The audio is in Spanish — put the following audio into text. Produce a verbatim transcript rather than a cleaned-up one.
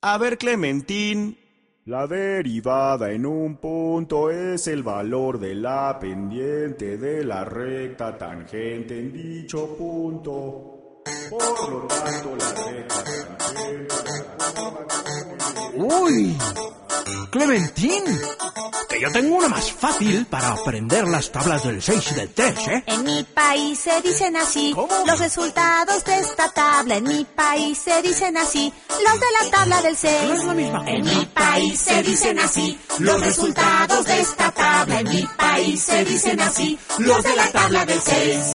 A ver, Clementín. La derivada en un punto es el valor de la pendiente de la recta tangente en dicho punto. Por lo tanto, la recta tangente... ¡Uy! ¡Clementín! Que yo tengo una más fácil para aprender las tablas del seis y del tres, ¿eh? En mi país se dicen así. ¿Cómo? Los resultados de esta tabla. En mi país se dicen así. Los de la tabla del seis. No es la misma. En mi país se dicen así. Los resultados de esta tabla. En mi país se dicen así. Los de la tabla del seis.